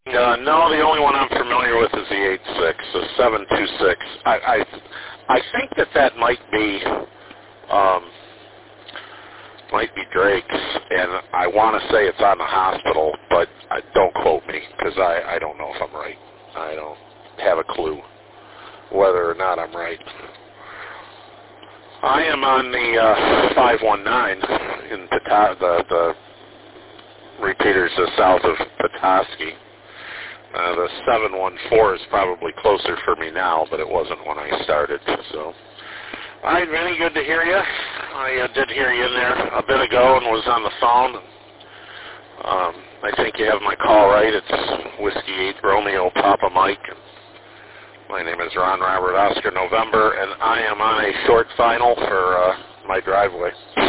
No, the only one I'm familiar with is the 86, the 726. I think that might be Drake's, and I want to say it's on the hospital, but don't quote me because I don't know if I'm right. I don't have a clue whether or not I'm right. I am on the 519 in the repeaters south of Petoskey. The 714 is probably closer for me now, but it wasn't when I started. So, all right, Vinny, good to hear you. I did hear you in there a bit ago and was on the phone. I think you have my call right. It's Whiskey 8 Romeo Papa Mike. My name is Ron Robert Oscar November, and I am on a short final for my driveway.